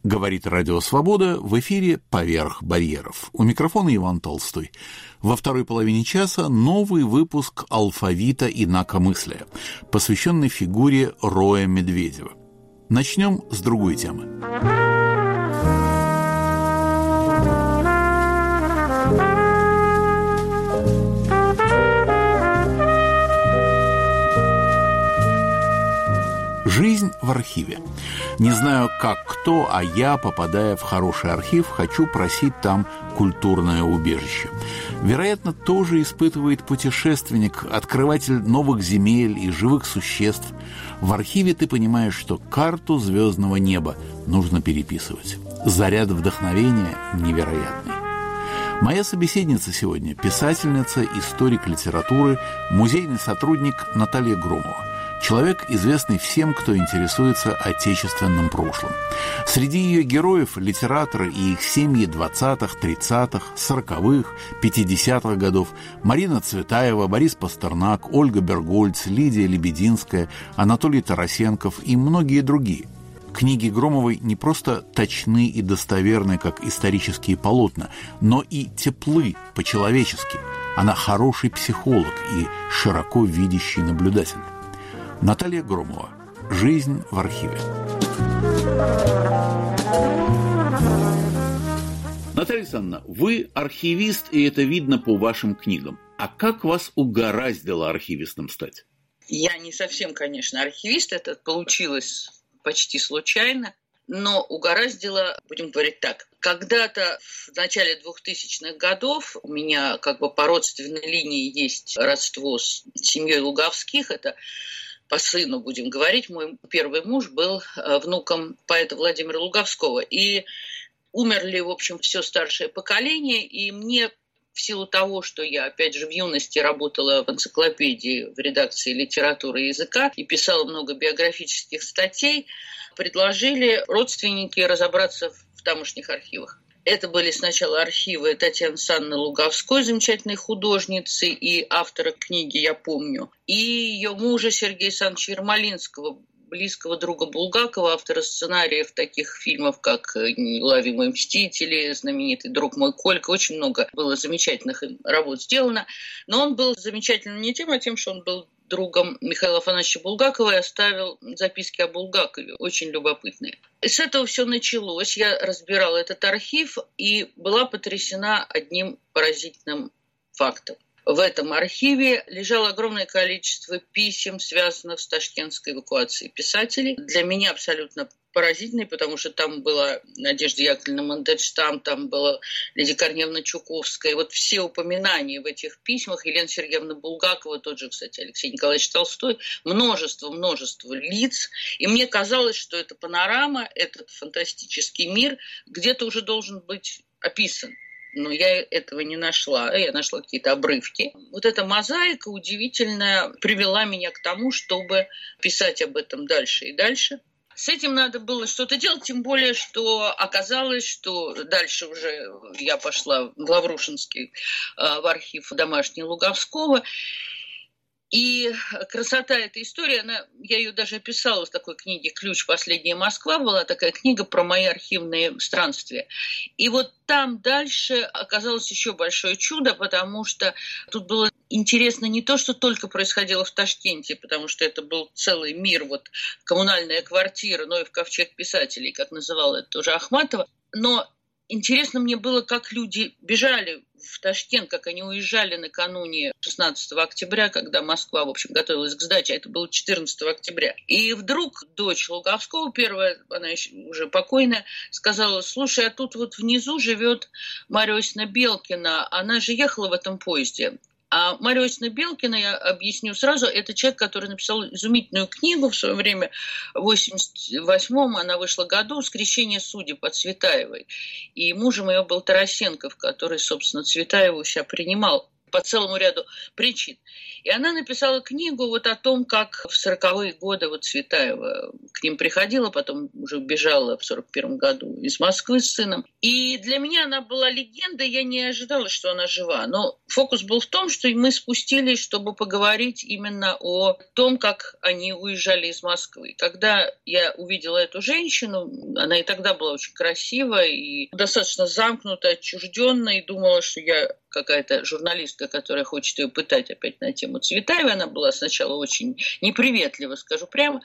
Говорит Радио Свобода, в эфире «Поверх барьеров». У микрофона Иван Толстой. Во второй половине часа новый выпуск «Алфавита инакомыслия», посвященный фигуре Роя Медведева. Начнем с другой темы. Жизнь в архиве. Не знаю, как кто, а я, попадая в хороший архив, хочу просить там культурное убежище. Вероятно, тоже испытывает путешественник, открыватель новых земель и живых существ. В архиве ты понимаешь, что карту звездного неба нужно переписывать. Заряд вдохновения невероятный. Моя собеседница сегодня – писательница, историк литературы, музейный сотрудник Наталья Громова. Человек, известный всем, кто интересуется отечественным прошлым. Среди ее героев – литераторы и их семьи 20-х, 30-х, 40-х, 50-х годов, Марина Цветаева, Борис Пастернак, Ольга Бергольц, Лидия Лебединская, Анатолий Тарасенков и многие другие. Книги Громовой не просто точны и достоверны, как исторические полотна, но и теплы по-человечески. Она хороший психолог и широко видящий наблюдатель. Наталья Громова. Жизнь в архиве. Наталья Александровна, вы архивист, и это видно по вашим книгам. А как вас угораздило архивистом стать? Я не совсем, конечно, архивист. Это получилось почти случайно. Но угораздило, будем говорить так, когда-то в начале 2000-х годов у меня как бы по родственной линии есть родство с семьей Луговских. Это по сыну, будем говорить, мой первый муж был внуком поэта Владимира Луговского. И умерли, в общем, все старшее поколение. И мне, в силу того, что я, опять же, в юности работала в энциклопедии в редакции литературы и языка и писала много биографических статей, предложили родственники разобраться в тамошних архивах. Это были сначала архивы Татьяны Александровны Луговской, замечательной художницы и автора книги «Я помню», и ее мужа Сергея Александровича Ермолинского, близкого друга Булгакова, автора сценариев таких фильмов, как «Неуловимые мстители», знаменитый «Друг мой Колька». Очень много было замечательных работ сделано. Но он был замечательным не тем, а тем, что он был другом Михаила Афанасьевича Булгакова и оставил записки о Булгакове, очень любопытные. И с этого все началось. Я разбирала этот архив и была потрясена одним поразительным фактом. В этом архиве лежало огромное количество писем, связанных с ташкентской эвакуацией писателей. Для меня абсолютно поразительный, потому что там была Надежда Яковлевна Мандельштам, там была Лидия Корнеевна Чуковская. И вот все упоминания в этих письмах, Елена Сергеевна Булгакова, тот же, кстати, Алексей Николаевич Толстой, множество лиц. И мне казалось, что эта панорама, этот фантастический мир где-то уже должен быть описан. Но я этого не нашла. Я нашла какие-то обрывки. Вот эта мозаика удивительная привела меня к тому, чтобы писать об этом дальше и дальше. С этим надо было что-то делать, тем более, что оказалось, что дальше уже я пошла в Лаврушинский, в архив домашний Луговского. И красота этой истории, я ее даже описала в такой книге «Ключ. Последняя Москва», была такая книга про мои архивные странствия. И вот там дальше оказалось еще большое чудо, потому что тут было интересно не то, что только происходило в Ташкенте, потому что это был целый мир, вот коммунальная квартира, но и в ковчег писателей, как называла это тоже Ахматова, но интересно мне было, как люди бежали в Ташкент, как они уезжали накануне 16 октября, когда Москва, в общем, готовилась к сдаче, а это было 14 октября. И вдруг дочь Луговского, первая, она еще уже покойная, сказала: слушай, а тут вот внизу живет Марья Осиповна Белкина, она же ехала в этом поезде. А Марья Осиповна Белкина, я объясню сразу, это человек, который написал изумительную книгу в свое время, в 88-м она вышла году, «Скрещение судеб» от Цветаевой. И мужем ее был Тарасенков, который, собственно, Цветаеву себя принимал по целому ряду причин. И она написала книгу вот о том, как в 40-е годы вот Цветаева к ним приходила, потом уже бежала в 41-м году из Москвы с сыном. И для меня она была легендой, я не ожидала, что она жива. Но фокус был в том, что мы спустились, чтобы поговорить именно о том, как они уезжали из Москвы. Когда я увидела эту женщину, она и тогда была очень красивая и достаточно замкнутая, отчужденная, и думала, что я какая-то журналистка, которая хочет ее пытать опять на тему Цветаевой. Она была сначала очень неприветлива, скажу прямо.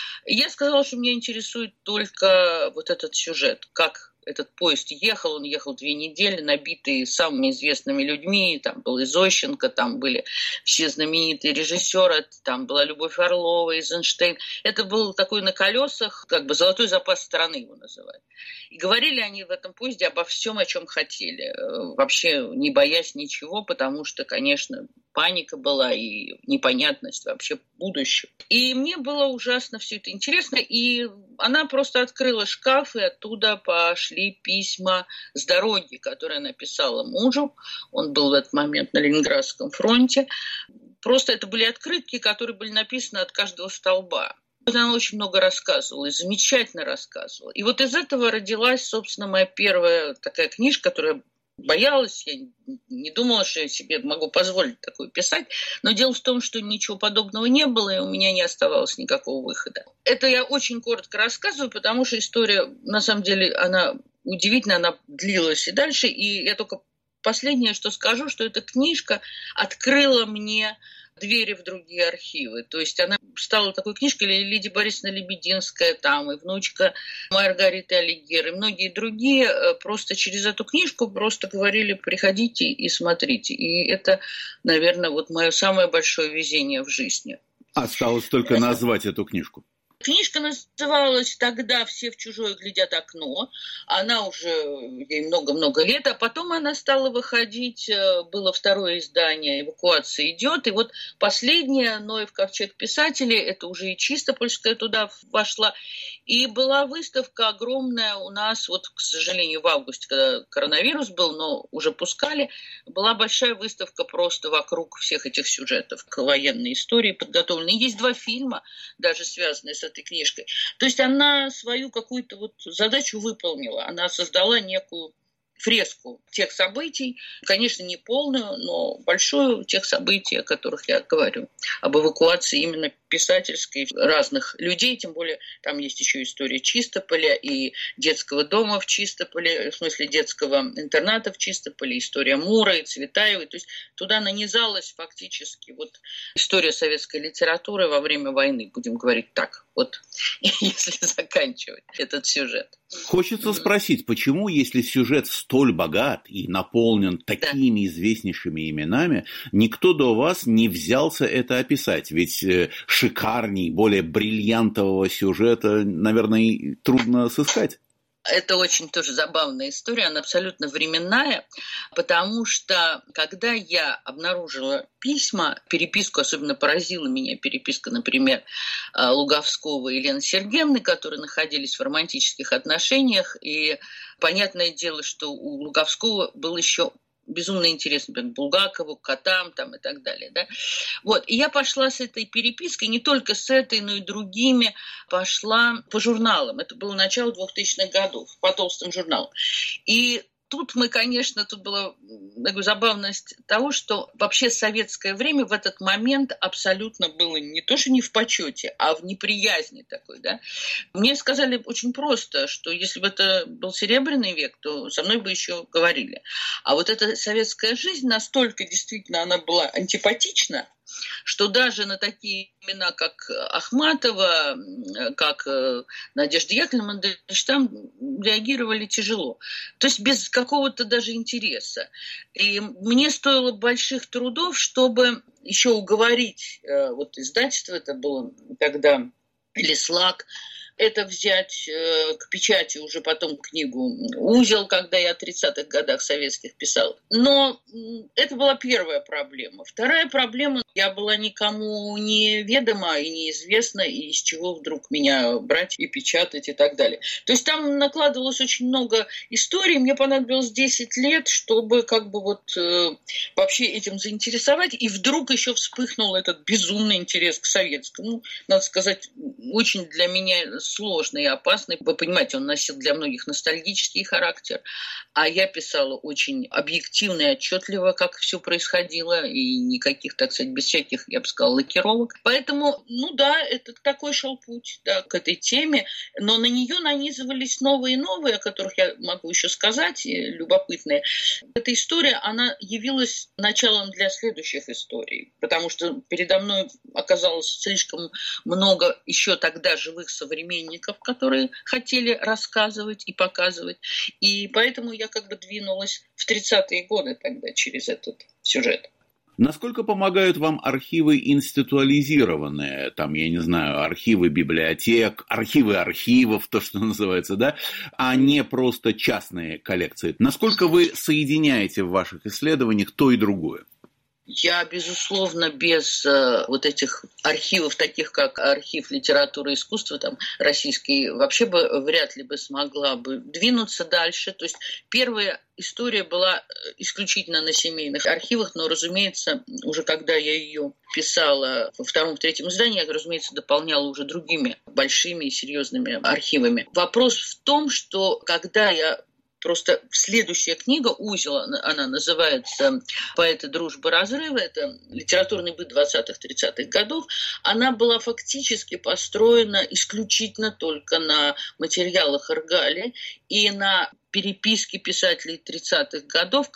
Я сказала, что меня интересует только вот этот сюжет, как этот поезд ехал, он ехал 2 недели, набитый самыми известными людьми, там был и Зощенко, там были все знаменитые режиссеры, там была Любовь Орлова, Эйзенштейн. Это был такой на колесах, как бы золотой запас страны его называют. И говорили они в этом поезде обо всем, о чем хотели, вообще не боясь ничего, потому что, конечно, паника была и непонятность вообще будущего. И мне было ужасно все это интересно, и она просто открыла шкаф, и оттуда пошли письма с дороги, которые она писала мужу. Он был в этот момент на Ленинградском фронте. Просто это были открытки, которые были написаны от каждого столба. Она очень много рассказывала, и замечательно рассказывала. И вот из этого родилась, собственно, моя первая такая книжка, которая боялась, я не думала, что я себе могу позволить такое писать, но дело в том, что ничего подобного не было, и у меня не оставалось никакого выхода. Это я очень коротко рассказываю, потому что история, на самом деле, она удивительна, она длилась и дальше, и я только последнее, что скажу, что эта книжка открыла мне двери в другие архивы. То есть она стала такой книжкой, Лидия Борисовна Лебединская, там, и внучка Маргариты Алигер, и многие другие просто через эту книжку просто говорили: приходите и смотрите. И это, наверное, вот мое самое большое везение в жизни. Осталось только назвать эту книжку. Книжка называлась тогда «Все в чужое глядят окно». Она уже, ей много-много лет, а потом она стала выходить, было второе издание «Эвакуация идет». И вот последняя, Ноев ковчег писателей, это уже и Чистопольская туда вошла. И была выставка огромная у нас, вот, к сожалению, в августе, когда коронавирус был, но уже пускали, была большая выставка просто вокруг всех этих сюжетов к военной истории подготовленной. Есть 2 фильма, даже связанные с этой книжкой. То есть она свою какую-то вот задачу выполнила. Она создала некую фреску тех событий, конечно, не полную, но большую тех событий, о которых я говорю, об эвакуации именно писательской разных людей, тем более там есть еще история Чистополя и детского дома в Чистополе, в смысле детского интерната в Чистополе, история Мура и Цветаевой, то есть туда нанизалась фактически вот история советской литературы во время войны, будем говорить так, вот, если заканчивать этот сюжет. Хочется спросить, почему, если сюжет столь богат и наполнен такими известнейшими именами, никто до вас не взялся это описать? Ведь шикарней, более бриллиантового сюжета, наверное, трудно сыскать. Это очень тоже забавная история, она абсолютно временная, потому что когда я обнаружила письма, переписку, особенно поразила меня переписка, например, Луговского и Елены Сергеевны, которые находились в романтических отношениях, и понятное дело, что у Луговского был еще безумно интересно, например, Булгакову, котам там, и так далее. Да? Вот. И я пошла с этой перепиской, не только с этой, но и другими, пошла по журналам. Это было начало 2000-х годов, по толстым журналам. И тут мы, конечно, тут была забавность того, что вообще советское время в этот момент абсолютно было не то, что не в почете, а в неприязни такой, да. Мне сказали очень просто, что если бы это был Серебряный век, то со мной бы еще говорили. А вот эта советская жизнь настолько действительно она была антипатична, что даже на такие имена, как Ахматова, как Надежда Яковлевна Мандельштам, реагировали тяжело. То есть без какого-то даже интереса. И мне стоило больших трудов, чтобы еще уговорить вот издательство, это было тогда Лислак, это взять к печати уже потом книгу «Узел», когда я о 30-х годах советских писала. Но это была первая проблема. Вторая проблема – я была никому не ведома и неизвестна, и из чего вдруг меня брать и печатать и так далее. То есть там накладывалось очень много историй. Мне понадобилось 10 лет, чтобы вообще этим заинтересовать. И вдруг еще вспыхнул этот безумный интерес к советскому. Надо сказать, очень для меня сложный и опасный. Вы понимаете, он носил для многих ностальгический характер. А я писала очень объективно и отчетливо, как все происходило. И никаких, так сказать, без всяких, я бы сказала, лакировок. Поэтому, это такой шел путь к этой теме. Но на нее нанизывались новые и новые, о которых я могу еще сказать, любопытные. Эта история, она явилась началом для следующих историй, потому что передо мной оказалось слишком много еще тогда живых современников, которые хотели рассказывать и показывать. И поэтому я двинулась в 30-е годы тогда через этот сюжет. Насколько помогают вам архивы институализированные, архивы библиотек, архивы архивов, то, что называется, да, а не просто частные коллекции? Насколько вы соединяете в ваших исследованиях то и другое? Я, безусловно, без этих архивов, таких как архив литературы и искусства, российский, вообще бы вряд ли бы смогла бы двинуться дальше. То есть первая история была исключительно на семейных архивах, но, разумеется, уже когда я ее писала во втором-третьем издании, я, разумеется, дополняла уже другими большими и серьезными архивами. Вопрос в том, что когда я просто следующая книга «Узел», она называется «Поэты, дружбы, разрывы», это литературный быт 20-30-х годов, она была фактически построена исключительно только на материалах Эргали и на переписки писателей 30-х годов,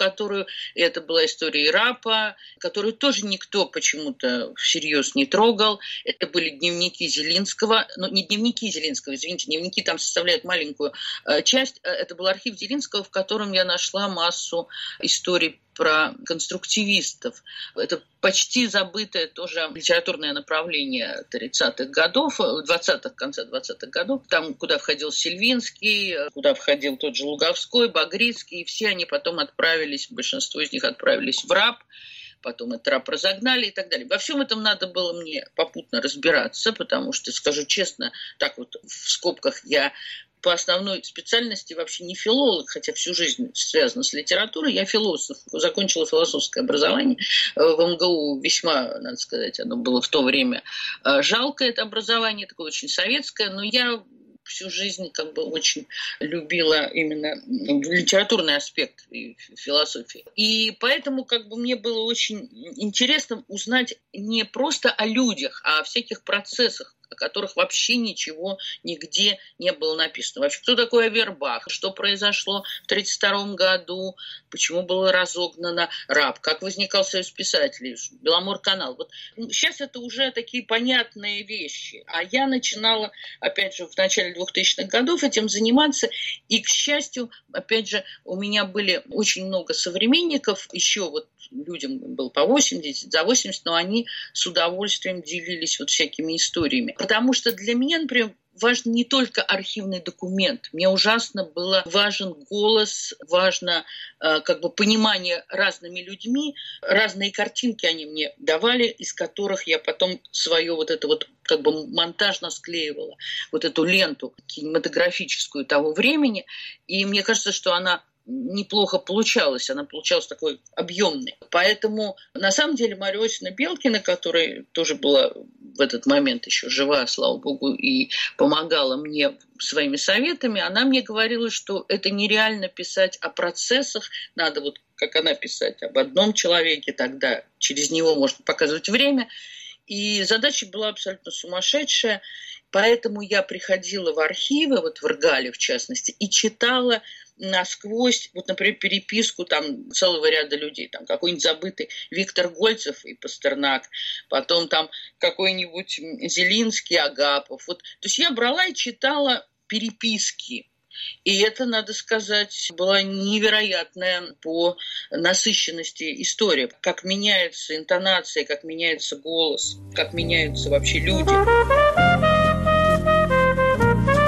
это была история Ирапа, которую тоже никто почему-то всерьез не трогал. Это были дневники Зелинского, не дневники Зелинского, извините, дневники там составляют маленькую часть. Это был архив Зелинского, в котором я нашла массу историй про конструктивистов. Это почти забытое тоже литературное направление 30-х годов, 20-х, конца 20-х годов, там, куда входил Сильвинский, куда входил тот же Луговской, Багрицкий, и все они потом большинство из них отправились в РАП, потом этот РАП разогнали и так далее. Во всем этом надо было мне попутно разбираться, потому что, скажу честно, в скобках, я по основной специальности вообще не филолог, хотя всю жизнь связана с литературой. Я философ, закончила философское образование в МГУ. Весьма, надо сказать, оно было в то время жалкое, это образование, такое очень советское, но я всю жизнь очень любила именно литературный аспект философии. И поэтому мне было очень интересно узнать не просто о людях, а о всяких процессах, о которых вообще ничего нигде не было написано. Вообще, кто такой Авербах, что произошло в 1932 году, почему было разогнано РАП, как возникал Союз писателей, Беломор-канал. Сейчас это уже такие понятные вещи. А я начинала, опять же, в начале 2000-х годов этим заниматься. И, к счастью, опять же, у меня были очень много современников, еще людям было по 80, за 80, но они с удовольствием делились всякими историями. Потому что для меня, например, важен не только архивный документ. Мне ужасно был важен голос, важно понимание разными людьми. Разные картинки они мне давали, из которых я потом свое монтажно склеивала. Эту ленту кинематографическую того времени. И мне кажется, что она неплохо получалась. Она получалась такой объемной. Поэтому, на самом деле, Марья Иосифовна Белкина, которая тоже была в этот момент еще жива, слава богу, и помогала мне своими советами, она мне говорила, что это нереально писать о процессах, надо как она писать об одном человеке, тогда через него можно показывать время. И задача была абсолютно сумасшедшая. Поэтому я приходила в архивы, в Эргале в частности, и читала насквозь, например, переписку целого ряда людей. Какой-нибудь забытый Виктор Гольцев и Пастернак, потом какой-нибудь Зелинский, Агапов. То есть я брала и читала переписки. И это, надо сказать, была невероятная по насыщенности история. Как меняется интонация, как меняется голос, как меняются вообще люди.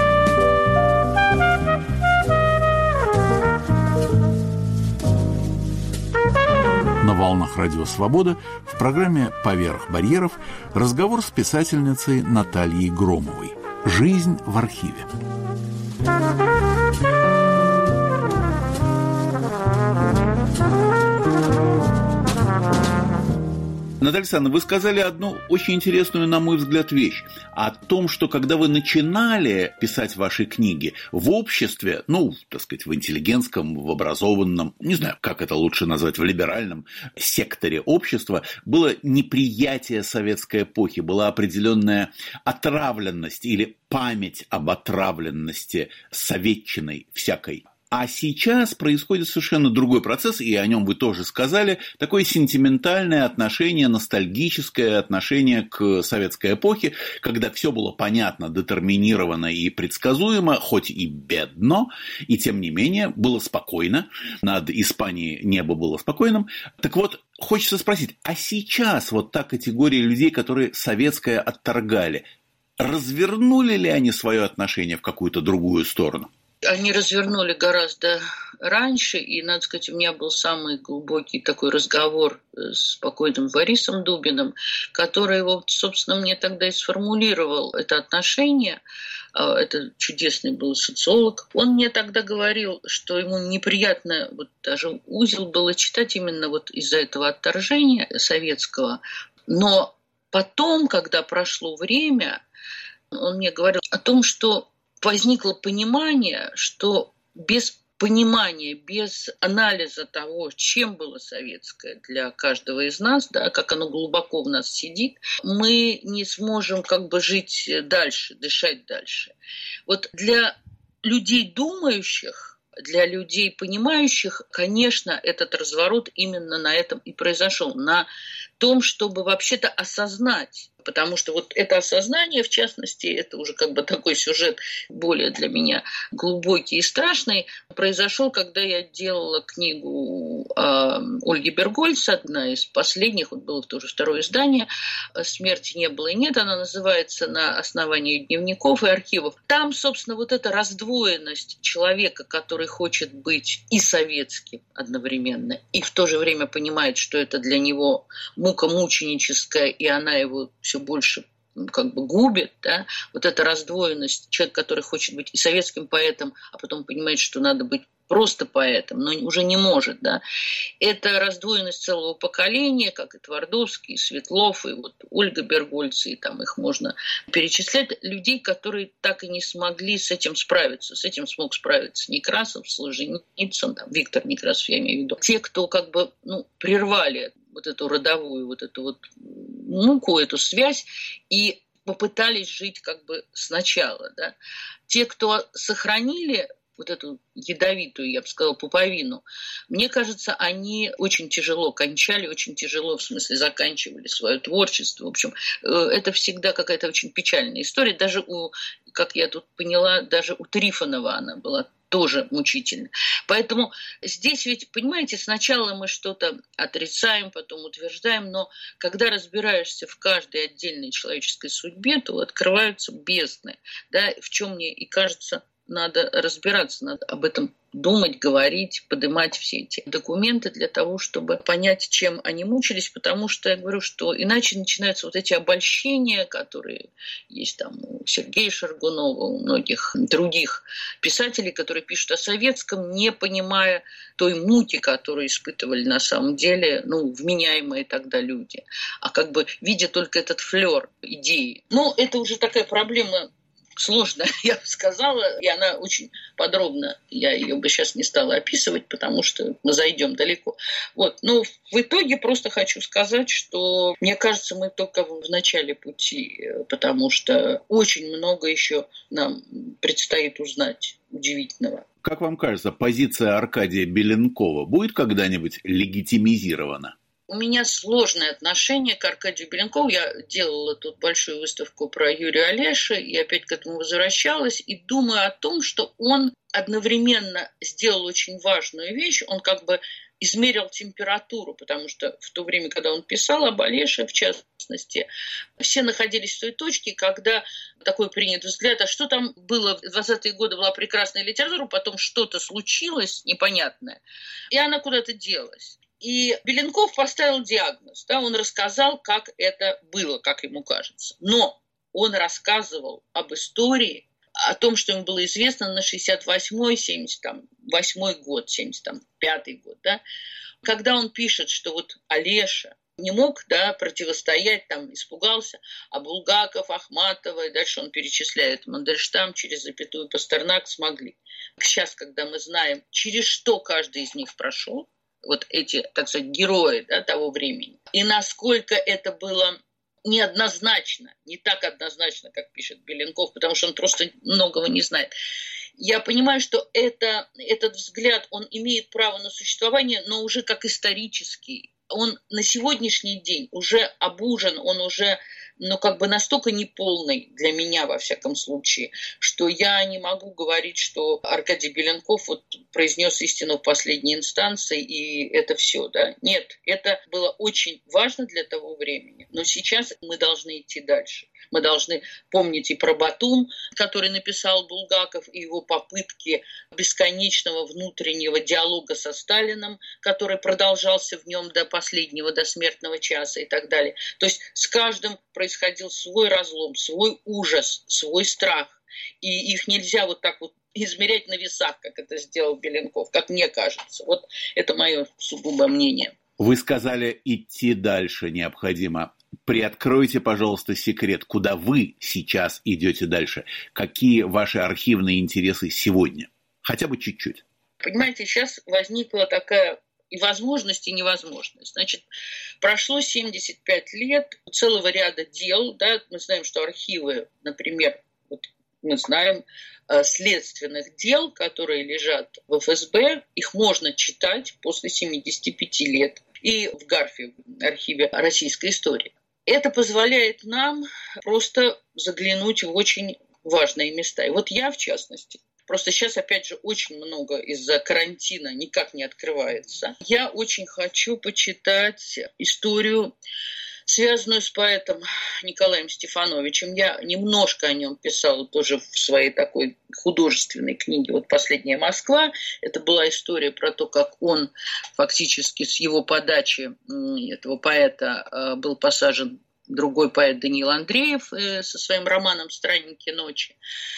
волнах Радио Свобода в программе «Поверх барьеров» разговор с писательницей Натальей Громовой. «Жизнь в архиве». Наталья Александровна, вы сказали одну очень интересную, на мой взгляд, вещь. О том, что когда вы начинали писать ваши книги в обществе, в интеллигентском, в образованном, не знаю, как это лучше назвать, в либеральном секторе общества, было неприятие советской эпохи, была определенная отравленность или память об отравленности советчиной всякой. А сейчас происходит совершенно другой процесс, и о нем вы тоже сказали, такое сентиментальное отношение, ностальгическое отношение к советской эпохе, когда все было понятно, детерминировано и предсказуемо, хоть и бедно, и тем не менее было спокойно, над Испанией небо было спокойным. Так вот, хочется спросить, а сейчас вот та категория людей, которые советское отторгали, развернули ли они свое отношение в какую-то другую сторону? Они развернули гораздо раньше, и, надо сказать, у меня был самый глубокий такой разговор с покойным Борисом Дубиным, который, собственно, мне тогда и сформулировал это отношение. Это чудесный был социолог. Он мне тогда говорил, что ему неприятно, даже узел было читать именно из-за этого отторжения советского. Но потом, когда прошло время, он мне говорил о том, что возникло понимание, что без понимания, без анализа того, чем было советское для каждого из нас, как оно глубоко в нас сидит, мы не сможем жить дальше, дышать дальше. Для людей думающих, для людей понимающих, конечно, этот разворот именно на этом и произошел, на том, чтобы вообще-то осознать. Потому что это осознание, в частности, это уже такой сюжет более для меня глубокий и страшный, произошел, когда я делала книгу Ольги Бергольц, одна из последних, было тоже второе издание, «Смерти не было и нет», она называется «На основании дневников и архивов». Там, собственно, эта раздвоенность человека, который хочет быть и советским одновременно, и в то же время понимает, что это для него мука мученическая, и она его все больше губит, эта раздвоенность, человек, который хочет быть и советским поэтом, а потом понимает, что надо быть просто поэтом, но уже не может, Это раздвоенность целого поколения, как и Твардовский, и Светлов, и Ольга Бергольц, и их можно перечислять, людей, которые так и не смогли с этим справиться. С этим смог справиться Некрасов, Солженицын, Виктор Некрасов, я имею в виду. Те, кто прервали эту родовую, эту муку, эту связь, и попытались жить сначала. Те, кто сохранили эту ядовитую, я бы сказала, пуповину, мне кажется, они очень тяжело кончали, очень тяжело, в смысле, заканчивали свое творчество. В общем, это всегда какая-то очень печальная история. Даже как я тут поняла, даже у Трифонова она была тоже мучительно. Поэтому здесь ведь, понимаете, сначала мы что-то отрицаем, потом утверждаем, но когда разбираешься в каждой отдельной человеческой судьбе, то открываются бездны, в чем мне и кажется, надо разбираться, надо об этом думать, говорить, поднимать все эти документы для того, чтобы понять, чем они мучились, потому что я говорю, что иначе начинаются эти обольщения, которые есть у Сергея Шаргунова, у многих других писателей, которые пишут о советском, не понимая той муки, которую испытывали на самом деле, вменяемые тогда люди, а видя только этот флёр идеи. Это уже такая проблема сложно, я бы сказала, и она очень подробно, я ее бы сейчас не стала описывать, потому что мы зайдем далеко. Но в итоге просто хочу сказать, что, мне кажется, мы только в начале пути, потому что очень много еще нам предстоит узнать удивительного. Как вам кажется, позиция Аркадия Беленкова будет когда-нибудь легитимизирована? У меня сложное отношение к Аркадию Беленкову. Я делала тут большую выставку про Юрия Олеша и опять к этому возвращалась и думаю о том, что он одновременно сделал очень важную вещь. Он измерил температуру, потому что в то время, когда он писал об Олеше, в частности, все находились в той точке, когда такой принят взгляд, а что там было, в 20-е годы была прекрасная литература, потом что-то случилось непонятное, и она куда-то делась. И Беленков поставил диагноз, да, он рассказал, как это было, как ему кажется. Но он рассказывал об истории, о том, что ему было известно на 68-й, 78-й год, 75-й год, да, когда он пишет, что вот Олеша не мог, да, противостоять, там, испугался, а Булгаков, Ахматова, и дальше он перечисляет, Мандельштам, через запятую Пастернак смогли. Сейчас, когда мы знаем, через что каждый из них прошел, вот эти, так сказать, герои, да, того времени, и насколько это было неоднозначно, не так однозначно, как пишет Беленков, потому что он просто многого не знает. Я понимаю, что этот взгляд, он имеет право на существование, но уже как исторический. Он на сегодняшний день уже обужен, он уже, настолько неполный для меня, во всяком случае, что я не могу говорить, что Аркадий Беленков вот произнес истину в последней инстанции, и это все, да. Нет, это было очень важно для того времени, но сейчас мы должны идти дальше. Мы должны помнить и про Батум, который написал Булгаков, и его попытки бесконечного внутреннего диалога со Сталиным, который продолжался в нем до последнего, до смертного часа и так далее. То есть с каждым происходил свой разлом, свой ужас, свой страх. И их нельзя вот так вот измерять на весах, как это сделал Беленков, как мне кажется. Вот это мое сугубое мнение. Вы сказали, идти дальше необходимо. Приоткройте, пожалуйста, секрет, куда вы сейчас идете дальше. Какие ваши архивные интересы сегодня? Хотя бы чуть-чуть. Понимаете, сейчас возникла такая и возможность, и невозможность. Значит, прошло 75 лет целого ряда дел. Да, мы знаем, что архивы, например, вот мы знаем следственных дел, которые лежат в ФСБ, их можно читать после 75 лет. И в Гарфе, в архиве российской истории. Это позволяет нам просто заглянуть в очень важные места. И вот я, в частности, просто сейчас, опять же, очень много из-за карантина никак не открывается. Я очень хочу почитать историю, связанную с поэтом Николаем Стефановичем. Я немножко о нем писала тоже в своей такой художественной книге «Вот последняя Москва». Это была история про то, как он фактически с его подачи этого поэта был посажен другой поэт Даниил Андреев со своим романом «Странники ночи».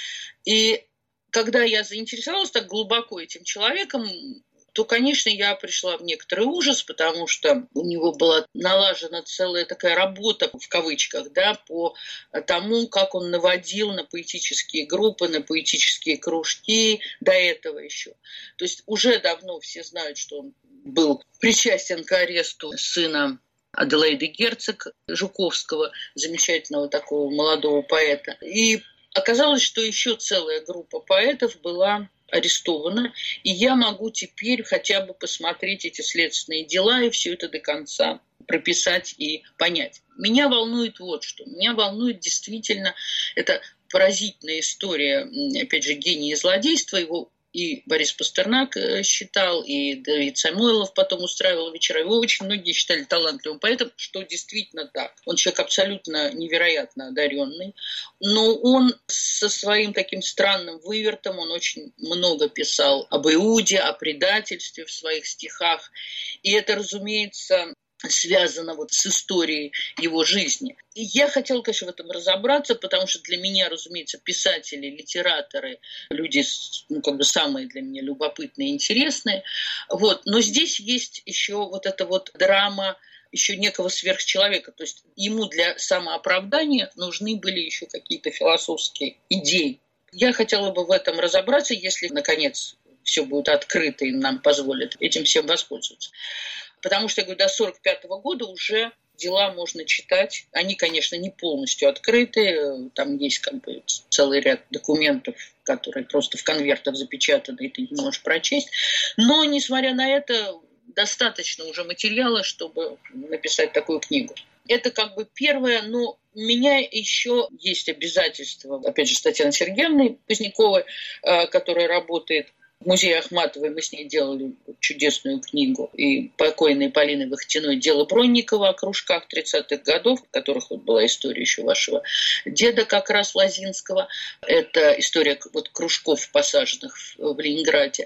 И когда я заинтересовалась так глубоко этим человеком, то, конечно, я пришла в некоторый ужас, потому что у него была налажена целая такая работа, в кавычках, да, по тому, как он наводил на поэтические группы, на поэтические кружки до этого еще. То есть уже давно все знают, что он был причастен к аресту сына Аделаиды Герцог Жуковского, замечательного такого молодого поэта. И оказалось, что еще целая группа поэтов была арестована, и я могу теперь хотя бы посмотреть эти следственные дела и все это до конца прописать и понять. Меня волнует вот что. Меня волнует действительно эта поразительная история, опять же, гения и злодейства. Его и Борис Пастернак считал, и Давид Самойлов потом устраивал вечера. Его очень многие считали талантливым поэтом, что действительно так. Он человек абсолютно невероятно одаренный, но он со своим таким странным вывертом, он очень много писал об Иуде, о предательстве в своих стихах. И это, разумеется, связано вот с историей его жизни. И я хотела, конечно, в этом разобраться, потому что для меня, разумеется, писатели, литераторы, люди, самые для меня любопытные и интересные. Вот. Но здесь есть еще вот эта вот драма еще некого сверхчеловека. То есть ему для самооправдания нужны были еще какие-то философские идеи. Я хотела бы в этом разобраться, если, наконец, все будет открыто и нам позволят этим всем воспользоваться. Потому что, я говорю, до 1945 года уже дела можно читать. Они, конечно, не полностью открыты. Там есть целый ряд документов, которые просто в конвертах запечатаны, и ты не можешь прочесть. Но, несмотря на это, достаточно уже материала, чтобы написать такую книгу. Это первое, но у меня еще есть обязательства, опять же, с Татьяной Сергеевной Поздняковой, которая работает в музее Ахматовой. Мы с ней делали чудесную книгу. И покойной Полины Вахтиной «Дело Бронникова» о кружках 30-х годов, в которых была история еще вашего деда, как раз Лозинского. Это история кружков, посаженных в Ленинграде.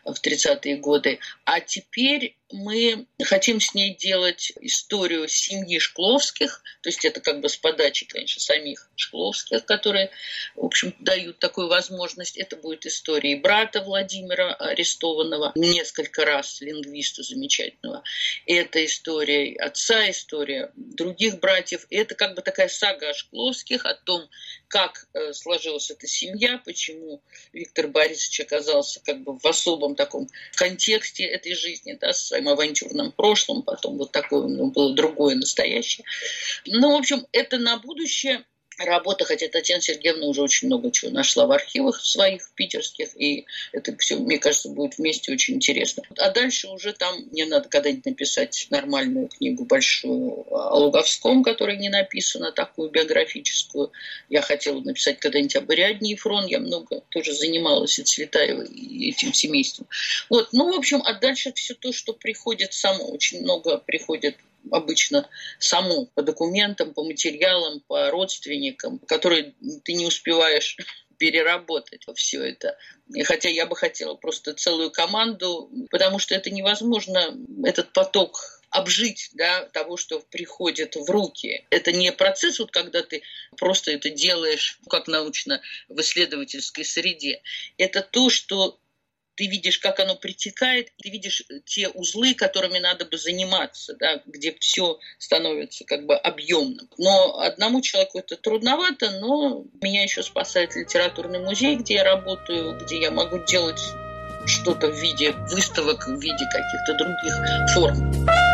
в 30-е годы. А теперь мы хотим с ней делать историю семьи Шкловских, то есть это как бы с подачи, конечно, самих Шкловских, которые, в общем, дают такую возможность. Это будет история и брата Владимира, арестованного несколько раз, лингвиста замечательного. Это история отца, история других братьев. И это как бы такая сага о Шкловских, о том, как сложилась эта семья, почему Виктор Борисович оказался как бы в особом таком контексте этой жизни, да, с своим авантюрным прошлым, потом вот такое у него было другое настоящее. Ну, в общем, это на будущее работа, хотя Татьяна Сергеевна уже очень много чего нашла в архивах своих питерских, и это все, мне кажется, будет вместе очень интересно. А дальше уже там мне надо когда-нибудь написать нормальную книгу большую о Луговском, которая не написана, такую биографическую. Я хотела написать когда-нибудь об Ариадне Ефрон, я много тоже занималась и Цветаевой, и этим семейством. Вот, ну, в общем, а дальше все то, что приходит само, очень много приходит обычно само по документам, по материалам, по родственникам, которые ты не успеваешь переработать все это. И хотя я бы хотела просто целую команду, потому что это невозможно, этот поток обжить, да, того, что приходит в руки. Это не процесс, вот когда ты просто это делаешь, как научно в исследовательской среде. Это то, что ты видишь, как оно притекает, ты видишь те узлы, которыми надо бы заниматься, да, где все становится как бы объемным. Но одному человеку это трудновато, но меня еще спасает литературный музей, где я работаю, где я могу делать что-то в виде выставок, в виде каких-то других форм.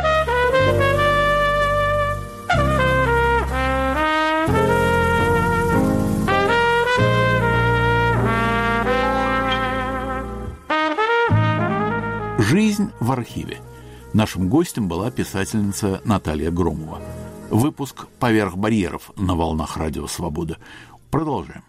«Жизнь в архиве». Нашим гостем была писательница Наталья Громова. Выпуск «Поверх барьеров» на волнах Радио Свобода. Продолжаем.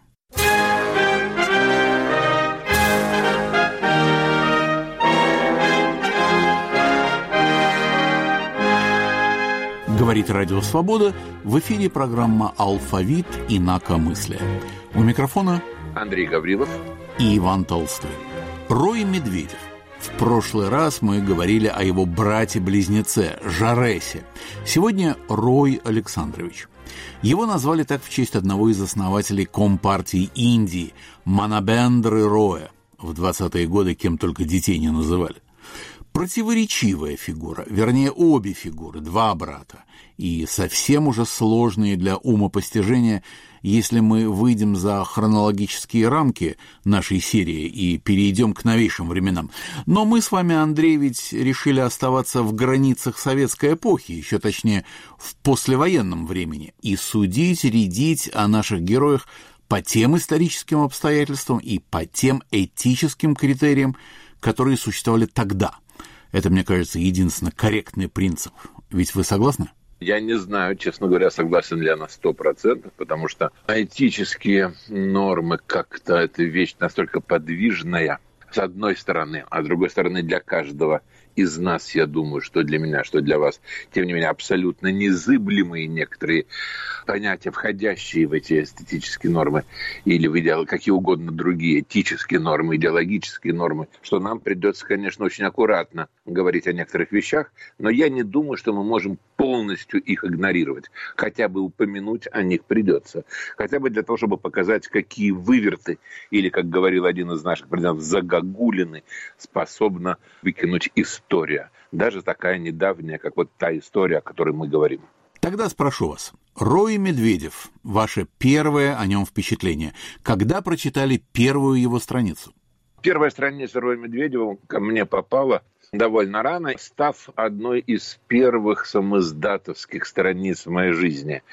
Говорит Радио Свобода. В эфире программа «Алфавит инакомыслия». У микрофона Андрей Гаврилов и Иван Толстой. Рой Медведев. В прошлый раз мы говорили о его брате-близнеце Жаресе. Сегодня Рой Александрович. Его назвали так в честь одного из основателей Компартии Индии, Манабендры Роя. В 20-е годы кем только детей не называли. Противоречивая фигура, вернее, обе фигуры, два брата. И совсем уже сложные для умопостижения, если мы выйдем за хронологические рамки нашей серии и перейдем к новейшим временам. Но мы с вами, Андрей, ведь решили оставаться в границах советской эпохи, еще точнее в послевоенном времени, и судить, рядить о наших героях по тем историческим обстоятельствам и по тем этическим критериям, которые существовали тогда. Это, мне кажется, единственно корректный принцип. Ведь вы согласны? Я не знаю, честно говоря, согласен ли я на 100%, потому что этические нормы как-то это вещь настолько подвижная, с одной стороны, а с другой стороны для каждого из нас, я думаю, что для меня, что для вас, тем не менее, абсолютно незыблемые некоторые понятия, входящие в эти эстетические нормы или в какие угодно другие этические нормы, идеологические нормы, что нам придется, конечно, очень аккуратно говорить о некоторых вещах, но я не думаю, что мы можем полностью их игнорировать. Хотя бы упомянуть о них придется. Хотя бы для того, чтобы показать, какие выверты, или, как говорил один из наших президентов, загогулины способна выкинуть история. Даже такая недавняя, как вот та история, о которой мы говорим. Тогда спрошу вас. Рой Медведев, ваше первое о нем впечатление. Когда прочитали первую его страницу? Первая страница Роя Медведева ко мне попала довольно рано, став одной из первых самиздатовских страниц в моей жизни.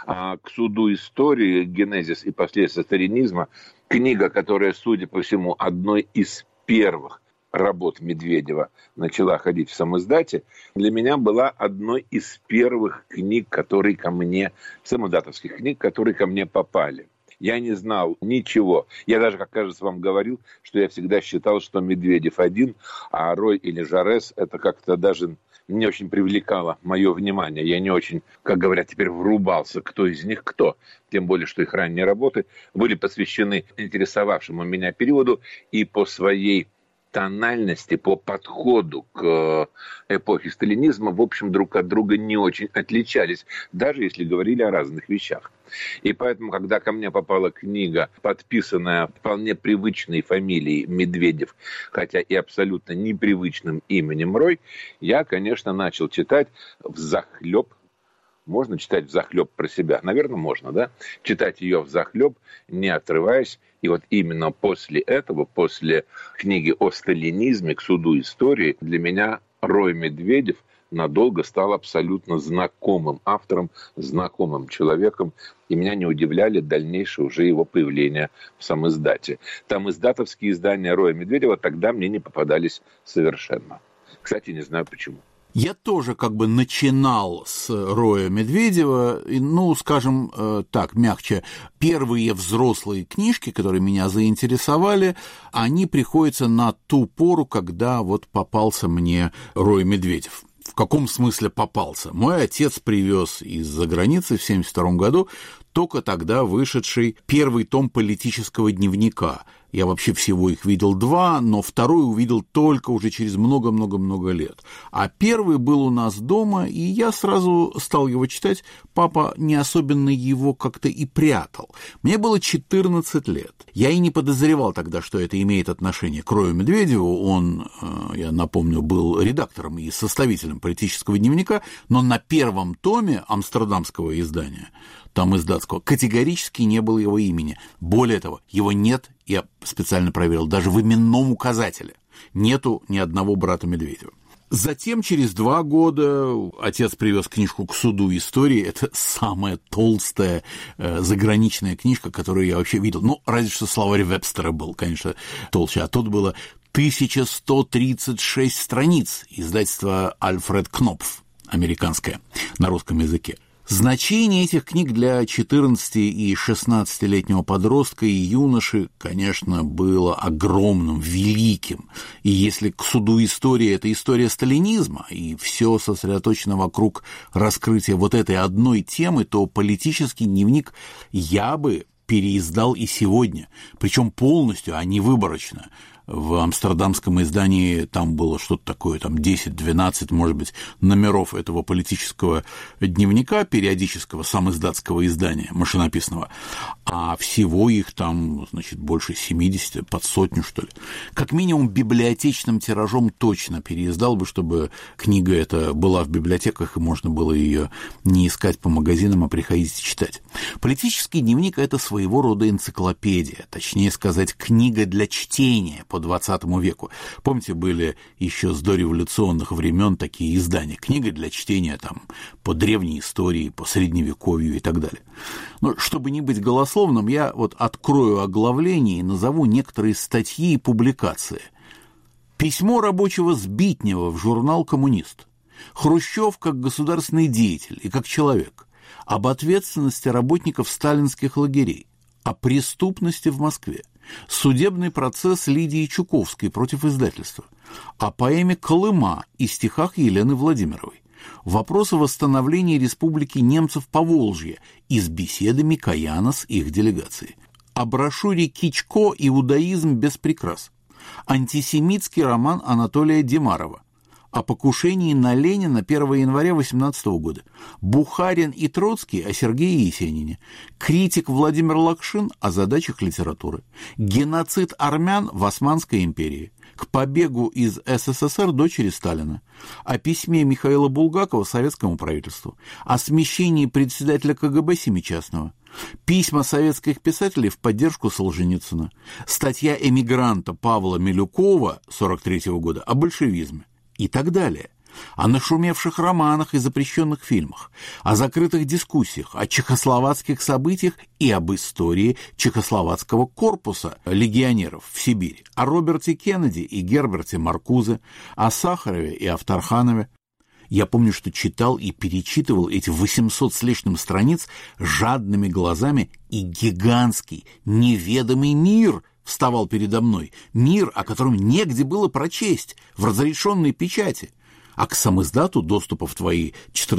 К суду истории, генезис и последствия сталинизма, книга, которая, судя по всему, одной из первых работ Медведева начала ходить в самиздате, для меня была одной из первых книг, которые ко мне, самиздатовских книг, которые ко мне попали. Я не знал ничего. Я даже, как кажется, вам говорил, что я всегда считал, что Медведев один, а Рой или Жарес, это как-то даже не очень привлекало мое внимание. Я не очень, как говорят теперь, врубался, кто из них кто. Тем более, что их ранние работы были посвящены интересовавшему меня периоду и по своей тональности, по подходу к эпохе сталинизма, в общем, друг от друга не очень отличались, даже если говорили о разных вещах. И поэтому, когда ко мне попала книга, подписанная вполне привычной фамилией Медведев, хотя и абсолютно непривычным именем Рой, я, конечно, начал читать взахлеб. Можно читать взахлеб про себя? Наверное, можно, да? Читать ее взахлеб, не отрываясь. И вот именно после этого, после книги о сталинизме «К суду истории», для меня Рой Медведев надолго стал абсолютно знакомым автором, знакомым человеком. И меня не удивляли дальнейшие уже его появления в самиздате. Там издатовские издания Роя Медведева тогда мне не попадались совершенно. Кстати, не знаю почему. Я тоже как бы начинал с Роя Медведева, ну, скажем так, мягче, первые взрослые книжки, которые меня заинтересовали, они приходятся на ту пору, когда вот попался мне Рой Медведев. В каком смысле попался? Мой отец привез из-за границы в 1972 году только тогда вышедший первый том политического дневника. Я вообще всего их видел 2, но второй увидел только уже через много-много-много лет. А первый был у нас дома, и я сразу стал его читать. Папа не особенно его как-то и прятал. Мне было 14 лет. Я и не подозревал тогда, что это имеет отношение к Рою Медведеву. Он, я напомню, был редактором и составителем политического дневника, но на первом томе амстердамского издания, там издатского, категорически не было его имени. Более того, его нет, я специально проверил, даже в именном указателе. Нету ни одного брата Медведева. Затем, через 2 года, отец привез книжку «К суду истории». Это самая толстая заграничная книжка, которую я вообще видел. Ну, разве что словарь Вебстера был, конечно, толще. А тут было 1136 страниц. Издательство «Альфред Кнопф», американское, на русском языке. Значение этих книг для 14- и 16-летнего подростка и юноши, конечно, было огромным, великим. И если «К суду истории» — это история сталинизма, и все сосредоточено вокруг раскрытия вот этой одной темы, то политический дневник я бы переиздал и сегодня, причем полностью, а не выборочно. В амстердамском издании там было что-то такое, там 10-12, может быть, номеров этого политического дневника, периодического самиздатского издания, машинописного, а всего их там, значит, больше 70, под 100, что ли. Как минимум библиотечным тиражом точно переиздал бы, чтобы книга эта была в библиотеках, и можно было ее не искать по магазинам, а приходить и читать. Политический дневник — это своего рода энциклопедия, точнее сказать, книга для чтения по 20 веку. Помните, были еще с дореволюционных времен такие издания, книга для чтения там по древней истории, по средневековью и так далее. Но чтобы не быть голословным, я вот открою оглавление и назову некоторые статьи и публикации. Письмо рабочего Сбитнева в журнал «Коммунист». Хрущев как государственный деятель и как человек. Об ответственности работников сталинских лагерей. О преступности в Москве. Судебный процесс Лидии Чуковской против издательства. О поэме «Колыма» и стихах Елены Владимировой. Вопросы восстановления республики немцев Поволжья и с беседами Каяна с их делегацией. О брошюре «Кичко. Иудаизм без прикрас». Антисемитский роман Анатолия Демарова. О покушении на Ленина 1 января 18 года. Бухарин и Троцкий о Сергее Есенине. Критик Владимир Лакшин о задачах литературы. Геноцид армян в Османской империи. К побегу из СССР дочери Сталина. О письме Михаила Булгакова советскому правительству. О смещении председателя КГБ Семичастного. Письма советских писателей в поддержку Солженицына. Статья эмигранта Павла Милюкова 1943 года о большевизме. И так далее. О нашумевших романах и запрещенных фильмах, о закрытых дискуссиях, о чехословацких событиях и об истории чехословацкого корпуса легионеров в Сибири, о Роберте Кеннеди и Герберте Маркузе, о Сахарове и Авторханове. Я помню, что читал и перечитывал эти 800 с лишним страниц жадными глазами, и гигантский, неведомый мир вставал передо мной, мир, о котором негде было прочесть в разрешенной печати, а к самиздату доступа в твои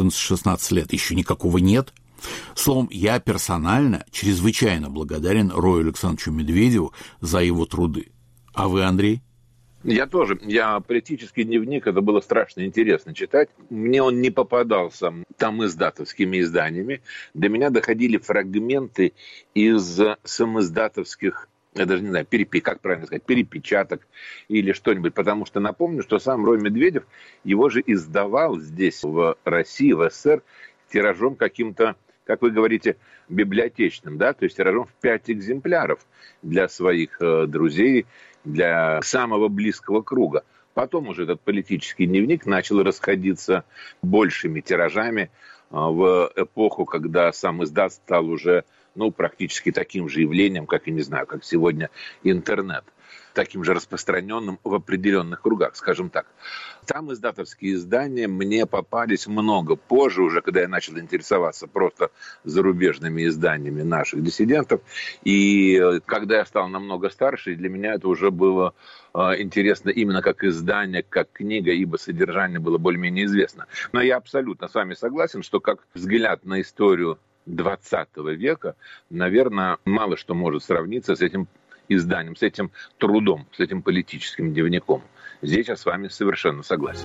14-16 лет еще никакого нет. Словом, я персонально чрезвычайно благодарен Рою Александровичу Медведеву за его труды. А вы, Андрей? Я тоже. Политический дневник, это было страшно интересно читать. Мне он не попадался там издатовскими изданиями. До меня доходили фрагменты из самоиздатовских, я даже не знаю, как правильно сказать, перепечаток или что-нибудь. Потому что напомню, что сам Рой Медведев его же издавал здесь, в России, в СССР, тиражом каким-то, как вы говорите, библиотечным, да, то есть тиражом в 5 экземпляров для своих друзей, для самого близкого круга. Потом уже этот политический дневник начал расходиться большими тиражами в эпоху, когда сам издат стал уже, практически таким же явлением, как, я не знаю, как сегодня интернет. Таким же распространенным в определенных кругах, скажем так. Там издатовские издания мне попались много позже, уже когда я начал интересоваться просто зарубежными изданиями наших диссидентов. И когда я стал намного старше, для меня это уже было интересно именно как издание, как книга, ибо содержание было более-менее известно. Но я абсолютно с вами согласен, что как взгляд на историю 20 века, наверное, мало что может сравниться с этим изданием, с этим трудом, с этим политическим дневником. Здесь я с вами совершенно согласен.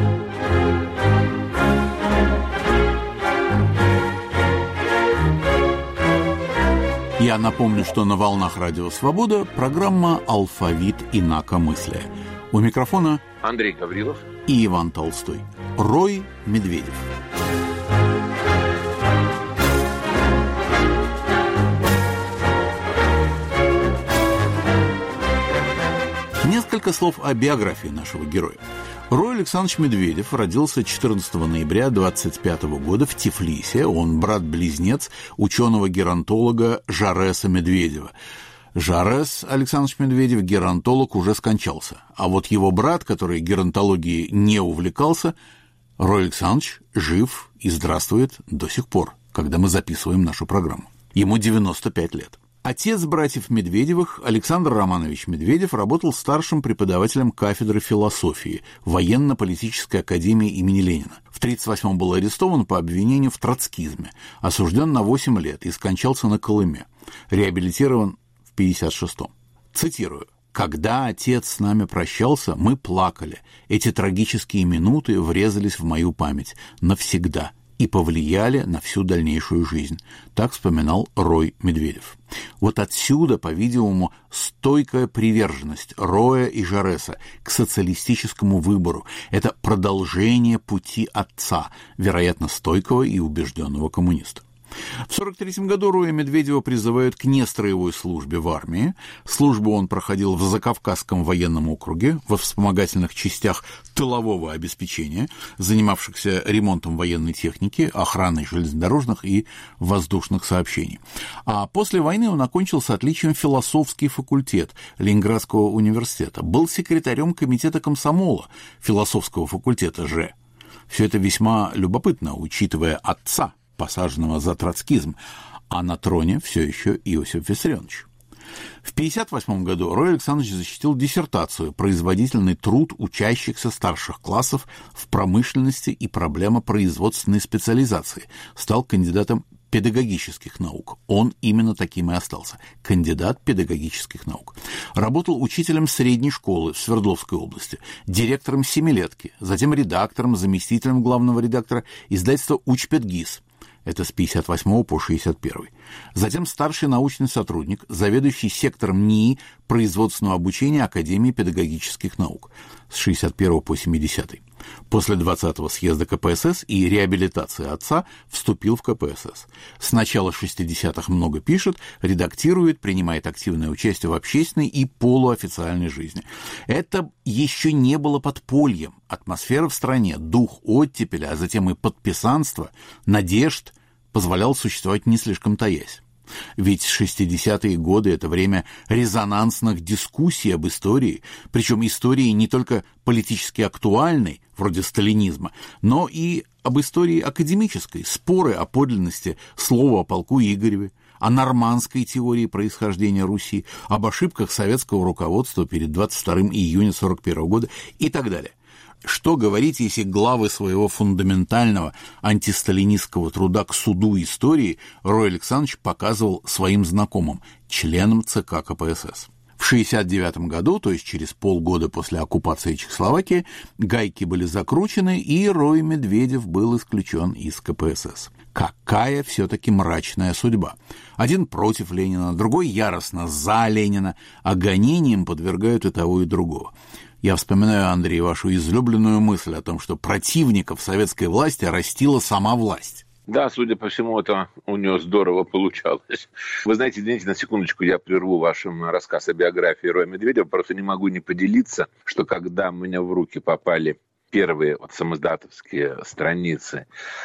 Я напомню, что на волнах Радио Свобода программа «Алфавит инакомыслия». У микрофона Андрей Гаврилов и Иван Толстой. Рой Медведев. Несколько слов о биографии нашего героя. Рой Александрович Медведев родился 14 ноября 1925 года в Тифлисе. Он брат-близнец ученого-геронтолога Жареса Медведева. Жарес Александрович Медведев, геронтолог, уже скончался. А вот его брат, который геронтологией не увлекался, Рой Александрович, жив и здравствует до сих пор, когда мы записываем нашу программу. Ему 95 лет. Отец братьев Медведевых, Александр Романович Медведев, работал старшим преподавателем кафедры философии Военно-политической академии имени Ленина. В 1938-м был арестован по обвинению в троцкизме, осужден на 8 лет и скончался на Колыме. Реабилитирован в 1956-м. Цитирую. «Когда отец с нами прощался, мы плакали. Эти трагические минуты врезались в мою память навсегда и повлияли на всю дальнейшую жизнь», так вспоминал Рой Медведев. Вот отсюда, по-видимому, стойкая приверженность Роя и Жареса к социалистическому выбору. Это продолжение пути отца, вероятно, стойкого и убежденного коммуниста. В 1943 году Роя Медведева призывают к нестроевой службе в армии. Службу он проходил в Закавказском военном округе, во вспомогательных частях тылового обеспечения, занимавшихся ремонтом военной техники, охраной железнодорожных и воздушных сообщений. А после войны он окончил с отличием философский факультет Ленинградского университета, был секретарем комитета комсомола философского факультета ЖЭ. Все это весьма любопытно, учитывая отца, посаженного за троцкизм, а на троне все еще Иосиф Виссарионович. В 1958 году Рой Александрович защитил диссертацию «Производительный труд учащихся старших классов в промышленности и проблема производственной специализации». Стал кандидатом педагогических наук. Он именно таким и остался. Кандидат педагогических наук. Работал учителем средней школы в Свердловской области, директором семилетки, затем редактором, заместителем главного редактора издательства «Учпедгиз». Это с 1958 по 1961. Затем старший научный сотрудник, заведующий сектором НИИ производственного обучения Академии педагогических наук с 1961 по 1970. После 20-го съезда КПСС и реабилитации отца вступил в КПСС. С начала 60-х много пишет, редактирует, принимает активное участие в общественной и полуофициальной жизни. Это еще не было подпольем. Атмосфера в стране, дух оттепеля, а затем и подписанство, надежд позволял существовать не слишком таясь. Ведь 60-е годы – это время резонансных дискуссий об истории, причем истории не только политически актуальной, вроде сталинизма, но и об истории академической, споры о подлинности слова о полку Игореве, о нормандской теории происхождения Руси, об ошибках советского руководства перед 22 июня 1941 года и так далее. Что говорить, если главы своего фундаментального антисталинистского труда к суду истории Рой Александрович показывал своим знакомым, членам ЦК КПСС. В 1969 году, то есть через полгода после оккупации Чехословакии, гайки были закручены, и Рой Медведев был исключен из КПСС. Какая все-таки мрачная судьба. Один против Ленина, другой яростно за Ленина, а гонениям подвергают и того, и другого. Я вспоминаю, Андрей, вашу излюбленную мысль о том, что противников советской власти растила сама власть. Да, судя по всему, это у него здорово получалось. Вы знаете, извините, на секундочку я прерву ваш рассказ о биографии Роя Медведева. Просто не могу не поделиться, что когда у меня в руки попали первые самоиздатовские страницы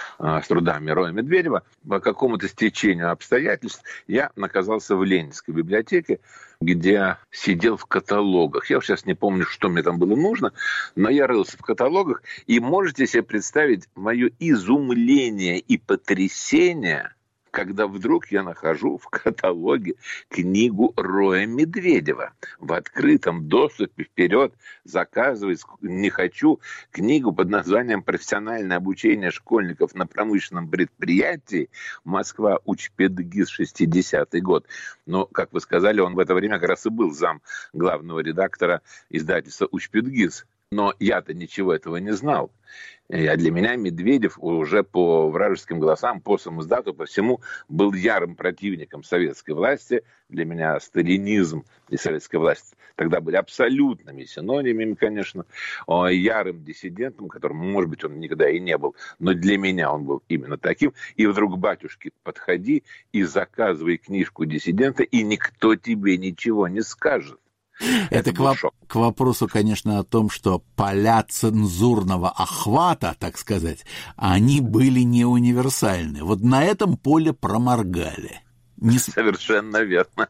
с трудами Роя Медведева, по какому-то стечению обстоятельств я оказался в Ленинской библиотеке, где сидел в каталогах. Я сейчас не помню, что мне там было нужно, но я рылся в каталогах, и можете себе представить мое изумление и потрясение, когда вдруг я нахожу в каталоге книгу Роя Медведева. В открытом доступе, вперед, заказывать не хочу, книгу под названием «Профессиональное обучение школьников на промышленном предприятии. Москва. Учпедгиз. 60-й год». Но, как вы сказали, он в это время как раз и был зам главного редактора издательства «Учпедгиз». Но я-то ничего этого не знал. А для меня Медведев уже по вражеским голосам, по самоиздату, по всему был ярым противником советской власти. Для меня сталинизм и советская власть тогда были абсолютными синонимами, конечно. Ярым диссидентом, которым, может быть, он никогда и не был, но для меня он был именно таким. И вдруг, батюшки, подходи и заказывай книжку диссидента, и никто тебе ничего не скажет. Это к вопросу, конечно, о том, что поля цензурного охвата, так сказать, они были не универсальны. Вот на этом поле проморгали. Совершенно верно.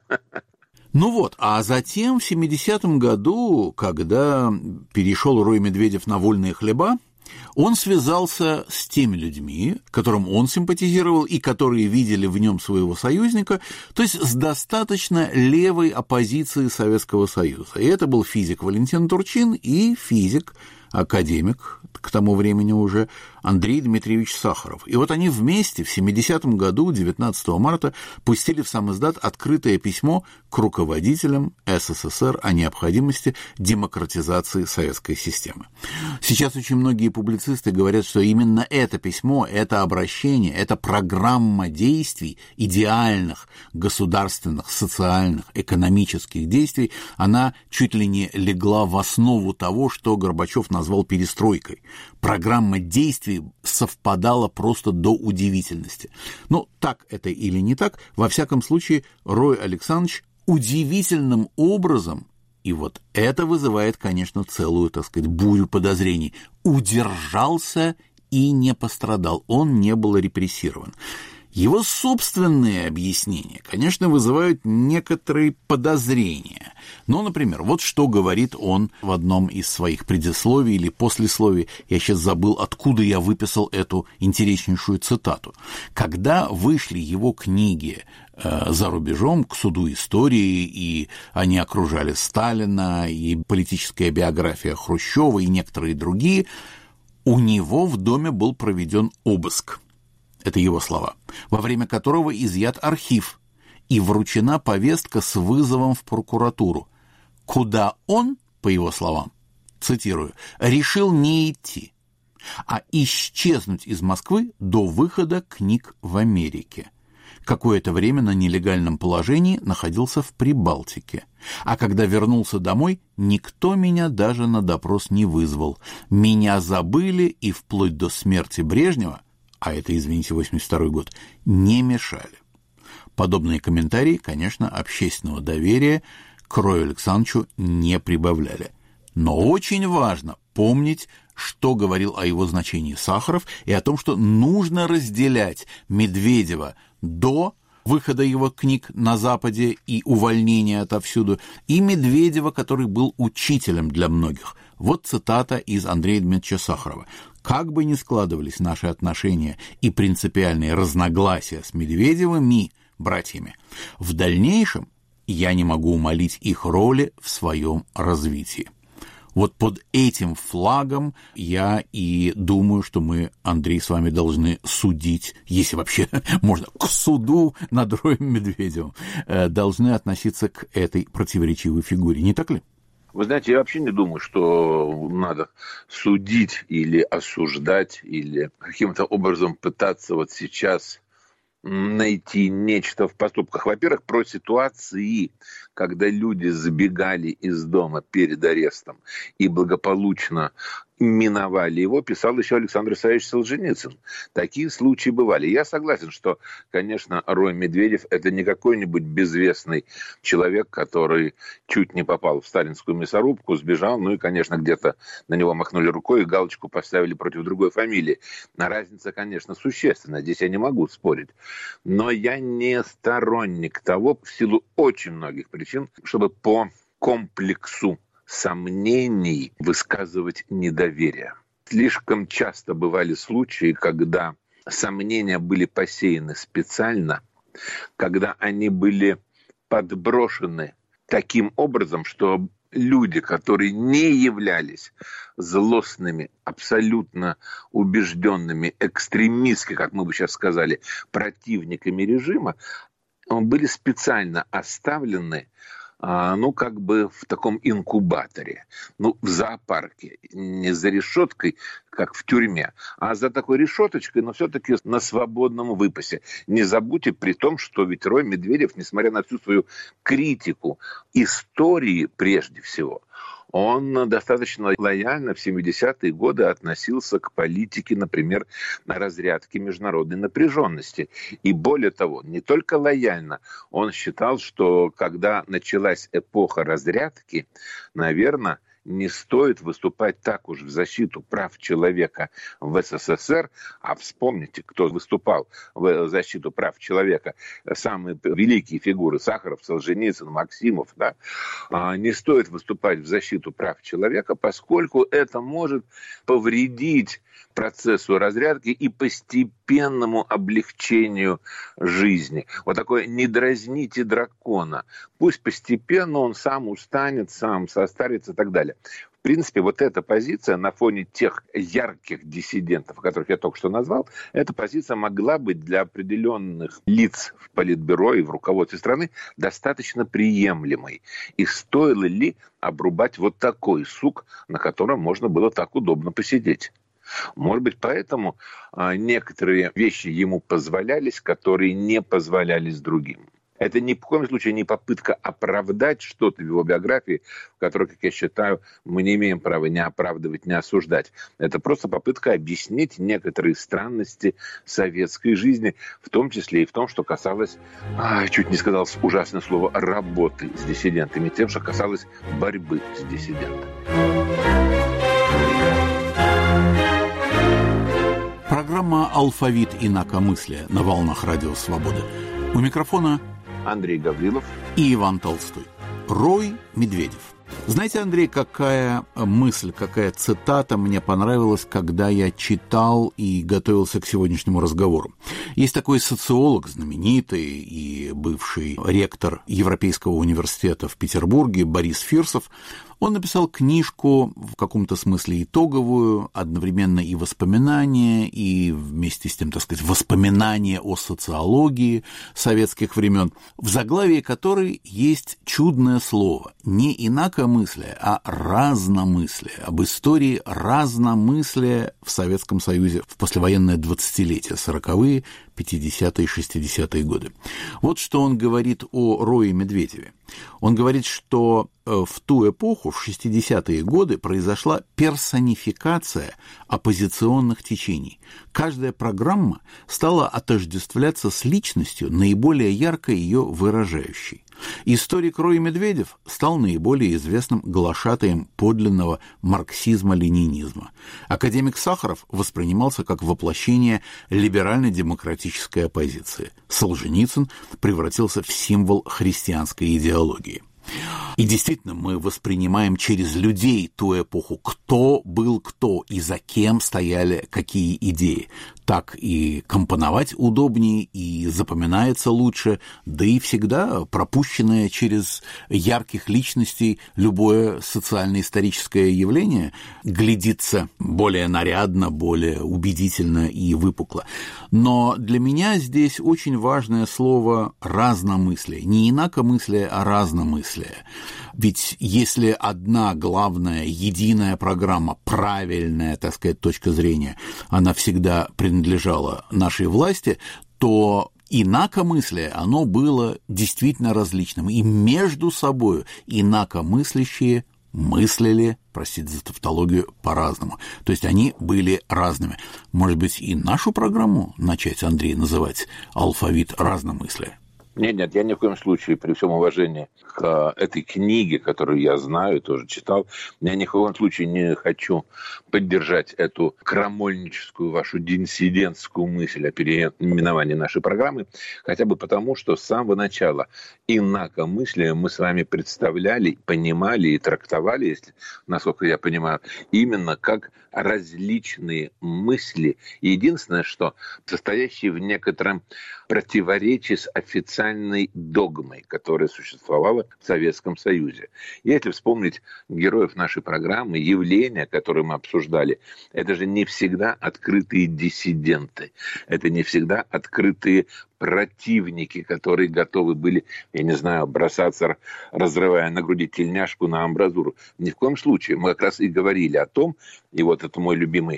Ну вот, а затем в 70-м году, когда перешел Рой Медведев на вольные хлеба, он связался с теми людьми, которым он симпатизировал и которые видели в нем своего союзника, то есть с достаточно левой оппозицией Советского Союза. И это был физик Валентин Турчин и физик, академик, к тому времени уже, Андрей Дмитриевич Сахаров. И вот они вместе в 70-м году, 19 марта, пустили в самиздат открытое письмо к руководителям СССР о необходимости демократизации советской системы. Сейчас очень многие публицисты говорят, что именно это письмо, это обращение, это программа действий, идеальных государственных, социальных, экономических действий, она чуть ли не легла в основу того, что Горбачев назвал перестройкой. Программа действий совпадала просто до удивительности. Ну, так это или не так, во всяком случае, Рой Александрович удивительным образом, и вот это вызывает, конечно, целую, так сказать, бурю подозрений, удержался и не пострадал, он не был репрессирован. Его собственные объяснения, конечно, вызывают некоторые подозрения. Ну, например, вот что говорит он в одном из своих предисловий или послесловий. Я сейчас забыл, откуда я выписал эту интереснейшую цитату. Когда вышли его книги за рубежом к суду истории, и они окружали Сталина, и политическая биография Хрущева, и некоторые другие, у него в доме был проведен обыск. Это его слова, во время которого изъят архив и вручена повестка с вызовом в прокуратуру, куда он, по его словам, цитирую, решил не идти, а исчезнуть из Москвы до выхода книг в Америке. Какое-то время на нелегальном положении находился в Прибалтике, а когда вернулся домой, никто меня даже на допрос не вызвал. Меня забыли и вплоть до смерти Брежнева, а это, извините, 82-й год, не мешали. Подобные комментарии, конечно, общественного доверия к Рою Александровичу не прибавляли. Но очень важно помнить, что говорил о его значении Сахаров и о том, что нужно разделять Медведева до выхода его книг на Западе и увольнения отовсюду, и Медведева, который был учителем для многих. Вот цитата из Андрея Дмитриевича Сахарова. «Как бы ни складывались наши отношения и принципиальные разногласия с Медведевыми братьями, в дальнейшем я не могу умалить их роли в своем развитии». Вот под этим флагом я и думаю, что мы, Андрей, с вами должны судить, если вообще можно, к суду над Роем Медведевым, должны относиться к этой противоречивой фигуре. Не так ли? Вы знаете, я вообще не думаю, что надо судить или осуждать, или каким-то образом пытаться вот сейчас найти нечто в поступках. Во-первых, про ситуации, когда люди забегали из дома перед арестом и благополучно миновали его, писал еще Александр Исаевич Солженицын. Такие случаи бывали. Я согласен, что, конечно, Рой Медведев – это не какой-нибудь безвестный человек, который чуть не попал в сталинскую мясорубку, сбежал, ну и, конечно, где-то на него махнули рукой и галочку поставили против другой фамилии. Разница, конечно, существенная. Здесь я не могу спорить. Но я не сторонник того, в силу очень многих причин, чтобы по комплексу сомнений высказывать недоверие. Слишком часто бывали случаи, когда сомнения были посеяны специально, когда они были подброшены таким образом, что люди, которые не являлись злостными, абсолютно убежденными, экстремистски, как мы бы сейчас сказали, противниками режима, были специально оставлены как бы в таком инкубаторе, в зоопарке, не за решеткой, как в тюрьме, а за такой решеточкой, но все-таки на свободном выпасе. Не забудьте при том, что ведь Рой Медведев, несмотря на всю свою критику истории прежде всего, он достаточно лояльно в 70-е годы относился к политике, например, на разрядке международной напряженности. И более того, не только лояльно, он считал, что когда началась эпоха разрядки, наверное, не стоит выступать так уж в защиту прав человека в СССР, а вспомните, кто выступал в защиту прав человека, самые великие фигуры: Сахаров, Солженицын, Максимов, да? Не стоит выступать в защиту прав человека, поскольку это может повредить процессу разрядки и постепенному облегчению жизни. Вот такое «не дразните дракона». Пусть постепенно он сам устанет, сам состарится и так далее. В принципе, вот эта позиция на фоне тех ярких диссидентов, которых я только что назвал, эта позиция могла быть для определенных лиц в Политбюро и в руководстве страны достаточно приемлемой. И стоило ли обрубать вот такой сук, на котором можно было так удобно посидеть? Может быть, поэтому некоторые вещи ему позволялись, которые не позволялись другим. Это ни в коем случае не попытка оправдать что-то в его биографии, в которой, как я считаю, мы не имеем права ни оправдывать, ни осуждать. Это просто попытка объяснить некоторые странности советской жизни, в том числе и в том, что касалось, чуть не сказал ужасное слово, работы с диссидентами, тем, что касалось борьбы с диссидентами. Программа «Алфавит инакомыслия» на волнах Радио Свобода. У микрофона Андрей Гаврилов и Иван Толстой. Рой Медведев. Знаете, Андрей, какая мысль, какая цитата мне понравилась, когда я читал и готовился к сегодняшнему разговору. Есть такой социолог, знаменитый и бывший ректор Европейского университета в Петербурге Борис Фирсов. Он написал книжку, в каком-то смысле итоговую, одновременно и воспоминания, и вместе с тем, так сказать, воспоминания о социологии советских времен, в заглавии которой есть чудное слово, не инакомыслие, а разномыслие, об истории разномыслия в Советском Союзе в послевоенное 20-летие, 40-е, 50-е, 60-е годы. Вот что он говорит о Рое Медведеве. Он говорит, что в ту эпоху, в 60-е годы, произошла персонификация оппозиционных течений. Каждая программа стала отождествляться с личностью, наиболее ярко ее выражающей. Историк Рой Медведев стал наиболее известным глашатаем подлинного марксизма-ленинизма. Академик Сахаров воспринимался как воплощение либерально-демократической оппозиции. Солженицын превратился в символ христианской идеологии. И действительно, мы воспринимаем через людей ту эпоху, кто был кто и за кем стояли какие идеи. Так и компоновать удобнее, и запоминается лучше, да и всегда пропущенное через ярких личностей любое социально-историческое явление глядится более нарядно, более убедительно и выпукло. Но для меня здесь очень важное слово «разномыслие». Не инакомыслие, а разномыслие. Ведь если одна главная, единая программа, правильная, так сказать, точка зрения, она всегда принадлежала нашей власти, то инакомыслие, оно было действительно различным. И между собой инакомыслящие мыслили, простите за тавтологию, по-разному. То есть они были разными. Может быть, и нашу программу начать, Андрей, называть «Алфавит разномыслия»? Нет, я ни в коем случае, при всем уважении к этой книге, которую я знаю, тоже читал, я ни в коем случае не хочу поддержать эту крамольническую вашу диссидентскую мысль о переименовании нашей программы, хотя бы потому, что с самого начала инакомыслие мы с вами представляли, понимали и трактовали, если, насколько я понимаю, именно как различные мысли. Единственное, что состоящие в некотором противоречии с официальной догмой, которая существовала в Советском Союзе. Если вспомнить героев нашей программы, явления, которые мы обсуждали, это же не всегда открытые диссиденты, это не всегда открытые противники, которые готовы были, я не знаю, бросаться, разрывая на груди тельняшку на амбразуру. Ни в коем случае. Мы как раз и говорили о том, и вот это мой любимый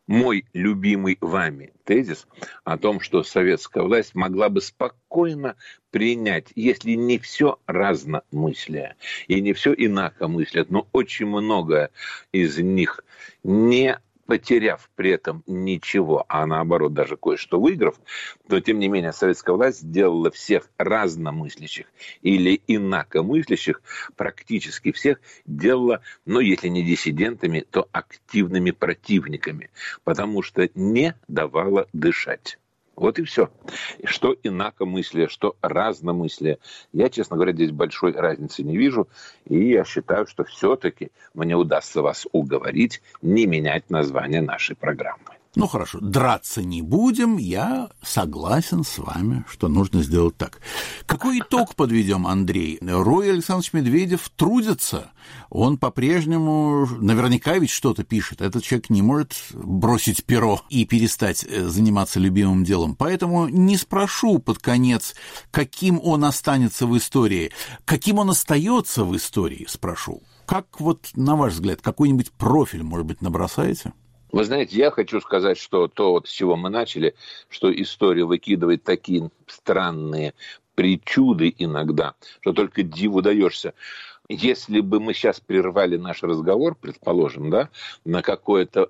вами тезис о том, что советская власть могла бы спокойно принять, если не все разномыслие и не все инакомыслие, но очень многое из них не потеряв при этом ничего, а наоборот даже кое-что выиграв, то тем не менее советская власть сделала всех разномыслящих или инакомыслящих, практически всех делала, если не диссидентами, то активными противниками, потому что не давала дышать. Вот и все. Что инакомыслие, что разномыслие. Я, честно говоря, здесь большой разницы не вижу. И я считаю, что все-таки мне удастся вас уговорить не менять название нашей программы. Ну, хорошо, драться не будем, я согласен с вами, что нужно сделать так. Какой итог подведем, Андрей? Рой Александрович Медведев трудится, он по-прежнему наверняка ведь что-то пишет. Этот человек не может бросить перо и перестать заниматься любимым делом. Поэтому не спрошу под конец, каким он останется в истории, каким он остается в истории, спрошу. Как вот, на ваш взгляд, какой-нибудь профиль, может быть, набросаете? Вы знаете, я хочу сказать, что то, с чего мы начали, что история выкидывает такие странные причуды иногда, что только диву даешься. Если бы мы сейчас прервали наш разговор, предположим, на какое-то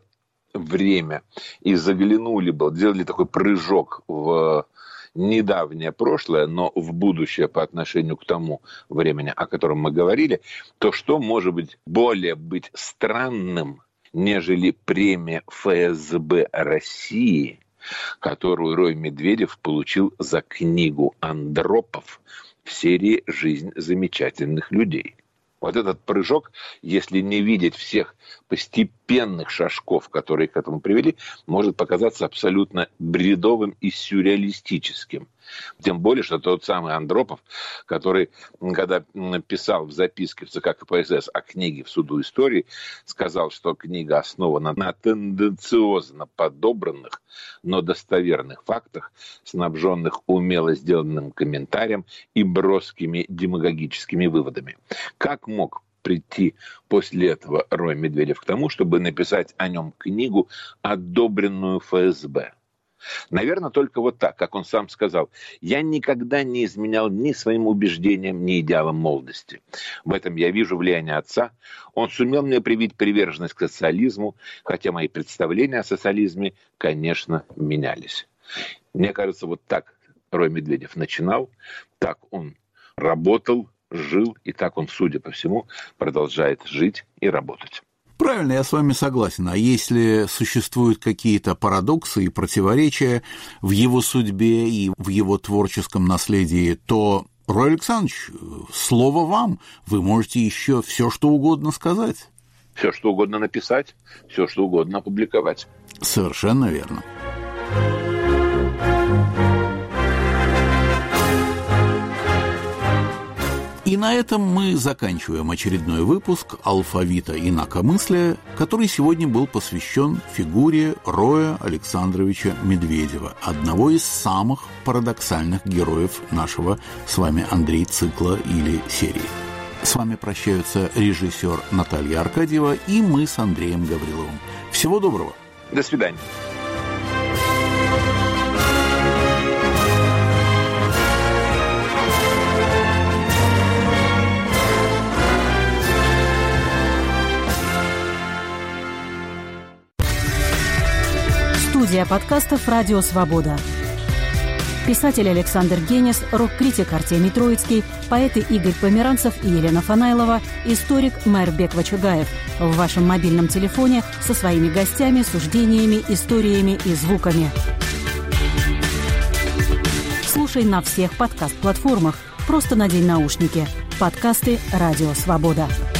время и заглянули бы, сделали такой прыжок в недавнее прошлое, но в будущее по отношению к тому времени, о котором мы говорили, то что может быть более странным, нежели премия ФСБ России, которую Рой Медведев получил за книгу Андропов в серии «Жизнь замечательных людей». Вот этот прыжок, если не видеть всех постепенных шажков, которые к этому привели, может показаться абсолютно бредовым и сюрреалистическим. Тем более, что тот самый Андропов, который, когда писал в записке в ЦК КПСС о книге «В суду истории», сказал, что книга основана на тенденциозно подобранных, но достоверных фактах, снабженных умело сделанным комментарием и броскими демагогическими выводами. Как мог прийти после этого Рой Медведев к тому, чтобы написать о нем книгу, одобренную ФСБ? Наверное, только вот так, как он сам сказал. Я никогда не изменял ни своим убеждениям, ни идеалам молодости. В этом я вижу влияние отца. Он сумел мне привить приверженность к социализму, хотя мои представления о социализме, конечно, менялись. Мне кажется, вот так Рой Медведев начинал, так он работал, жил, и так он, судя по всему, продолжает жить и работать. Правильно, я с вами согласен. А если существуют какие-то парадоксы и противоречия в его судьбе и в его творческом наследии, то Рой Александрович, слово вам. Вы можете еще все, что угодно сказать. Все, что угодно написать, все, что угодно опубликовать. Совершенно верно. И на этом мы заканчиваем очередной выпуск «Алфавита инакомыслия», который сегодня был посвящен фигуре Роя Александровича Медведева, одного из самых парадоксальных героев нашего с вами, Андрей, цикла или серии. С вами прощаются режиссер Наталья Аркадьева и мы с Андреем Гавриловым. Всего доброго. До свидания. Студия подкастов «Радио Свобода». Писатель Александр Генис, рок-критик Артемий Троицкий, поэты Игорь Померанцев и Елена Фанаилова, историк Майрбек Вачугаев в вашем мобильном телефоне со своими гостями, суждениями, историями и звуками. Слушай на всех подкаст-платформах. Просто надень наушники. Подкасты «Радио Свобода».